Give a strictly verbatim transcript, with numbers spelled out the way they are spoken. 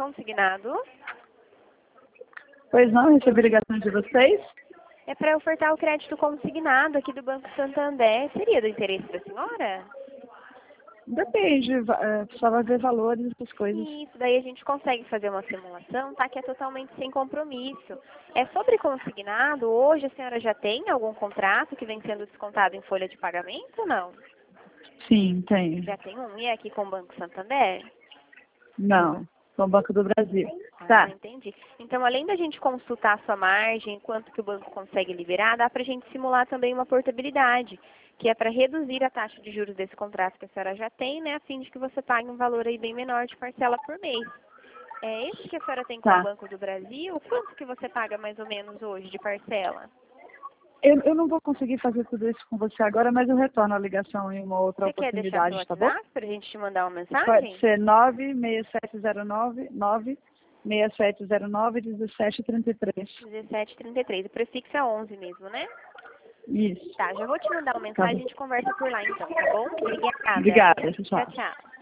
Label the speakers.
Speaker 1: consignado.
Speaker 2: Pois não, recebi ligação de vocês?
Speaker 1: É para ofertar o crédito consignado aqui do Banco Santander. Seria do interesse da senhora?
Speaker 2: Depende, va- é, precisava ver valores, essas coisas.
Speaker 1: Isso, daí a gente consegue fazer uma simulação, tá? Que é totalmente sem compromisso. É sobre consignado, hoje a senhora já tem algum contrato que vem sendo descontado em folha de pagamento ou não?
Speaker 2: Sim, tenho.
Speaker 1: Já tem um, e é aqui com o Banco Santander?
Speaker 2: Não, com o Banco do Brasil.
Speaker 1: Ah,
Speaker 2: Tá,
Speaker 1: entendi. Então, além da gente consultar a sua margem, quanto que o banco consegue liberar, dá para a gente simular também uma portabilidade, que é para reduzir a taxa de juros desse contrato que a senhora já tem, né, a fim de que você pague um valor aí bem menor de parcela por mês. É esse que a senhora tem com o
Speaker 2: tá.
Speaker 1: Banco do Brasil? Quanto que você paga mais ou menos hoje de parcela?
Speaker 2: Eu, eu não vou conseguir fazer tudo isso com você agora, mas eu retorno a ligação em uma outra
Speaker 1: Você quer deixar seu
Speaker 2: oportunidade, tá bom?
Speaker 1: WhatsApp para a gente te mandar uma
Speaker 2: Pode
Speaker 1: mensagem?
Speaker 2: ser nove seis sete zero nove, nove seis sete zero nove, um sete três três.
Speaker 1: dezessete trinta e três. O prefixo é onze mesmo, né?
Speaker 2: Isso.
Speaker 1: Tá, já vou te mandar uma
Speaker 2: Tá
Speaker 1: mensagem e a
Speaker 2: bom.
Speaker 1: gente conversa por lá então, tá bom? Obrigada.
Speaker 2: Obrigada, tchau.
Speaker 1: Tchau, tchau.